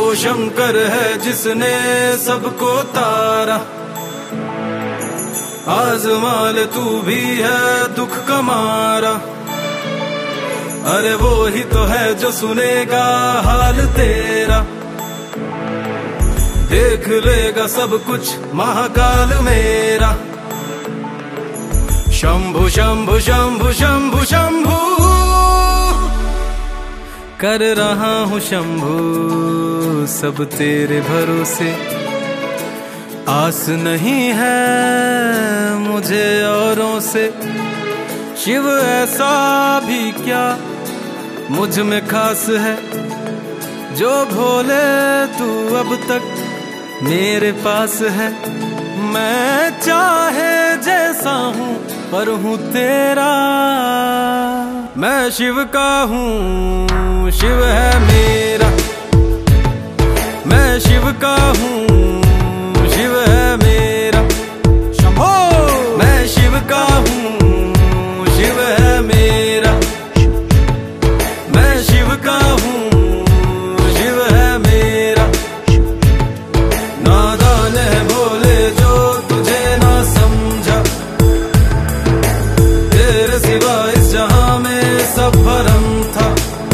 शंकर है जिसने सबको तारा। आजमाल तू भी है दुख का मारा। अरे वो ही तो है जो सुनेगा हाल तेरा। देख लेगा सब कुछ महाकाल मेरा। शंभु शंभु शंभु शंभु शंभु कर रहा हूँ शंभु सब तेरे भरोसे। आस नहीं है मुझे औरों से। शिव ऐसा भी क्या मुझ में खास है जो भोले तू अब तक मेरे पास है। मैं चाहे जैसा हूँ पर हूँ तेरा। मैं शिव का हूँ शिव है मेरा। मैं शिव का हूँ शिव है मेरा। शंभो मैं शिव का हूँ शिव है मेरा। मैं शिव का हूँ शिव है मेरा। नादान है भोले जो तुझे ना समझा। तेरे सिवा इस जहां में सब भरम था।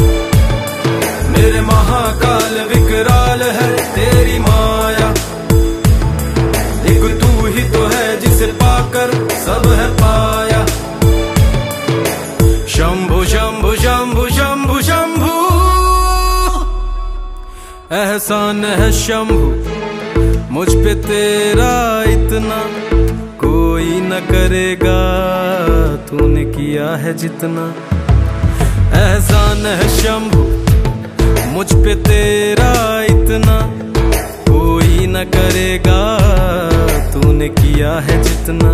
मेरे महाकाल विकराल है तेरी माया। एक तू ही तो है जिसे पाकर सब है पाया। शंभु शंभु शंभु शंभु शंभु एहसान है शंभु मुझ पे तेरा इतना। कोई न करेगा तूने किया है जितना। एहसान है शंभु मुझ पे तेरा इतना। कोई न करेगा तूने किया है जितना।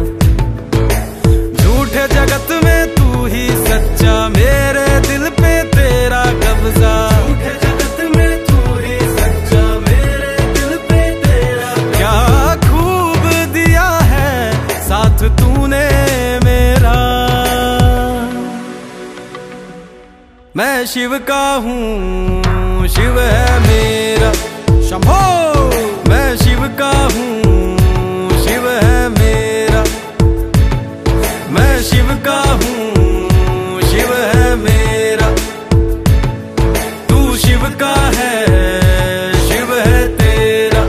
झूठे जगत में तू ही सच्चा मेरे दिल पे तेरा कब्जा। झूठे जगत में तू ही सच्चा मेरे दिल पे तेरा। क्या खूब दिया है साथ तूने मेरा। मैं शिव का हूँ शिव है मेरा। शंभो मैं शिव का हूँ शिव है मेरा। मैं शिव का हूँ शिव है मेरा। तू शिव का है शिव है तेरा।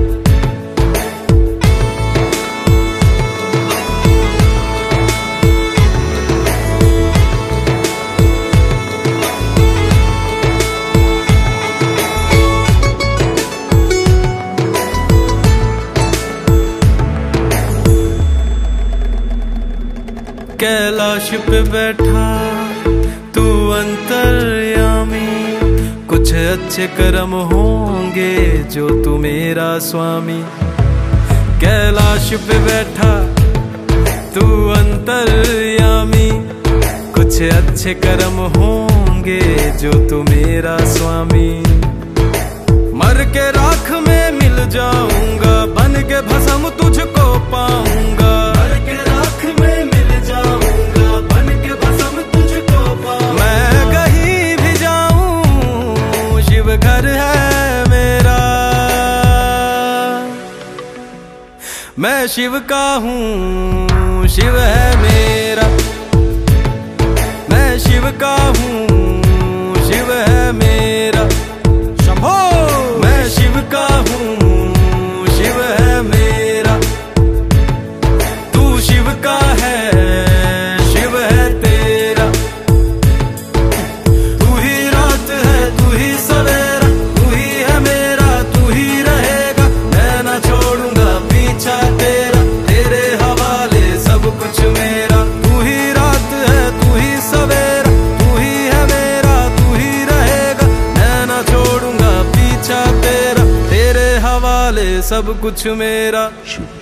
कैलाश पे बैठा तू अंतर्यामी। कुछ अच्छे कर्म होंगे जो तू मेरा स्वामी। कैलाश पे बैठा तू अंतर्यामी। कुछ अच्छे कर्म होंगे जो तू मेरा स्वामी। मर के राख में मिल जाऊंगा बन के भस्म तुझको पाऊंगा। मर के राख में मिल जाऊंगा बन के भस्म तुझको पाऊंगा। मैं कहीं भी जाऊं शिव घर है मेरा। मैं शिव का हूँ शिव है मेरा। मैं शिव का हूँ शिव है मेरा। शंभो मैं शिव का हूँ शिव है मेरा। तू शिव का है शिव है तेरा। तू ही रात है तू ही सवेरा। तू ही है मेरा तू ही रहेगा। मैं ना छोड़ूंगा पीछा तेरा। तेरे हवाले सब कुछ मेरा। तू ही रात है तू ही सवेरा। तू ही है मेरा तू ही रहेगा। मैं ना छोड़ूंगा पीछा तेरा। तेरे हवाले सब कुछ मेरा।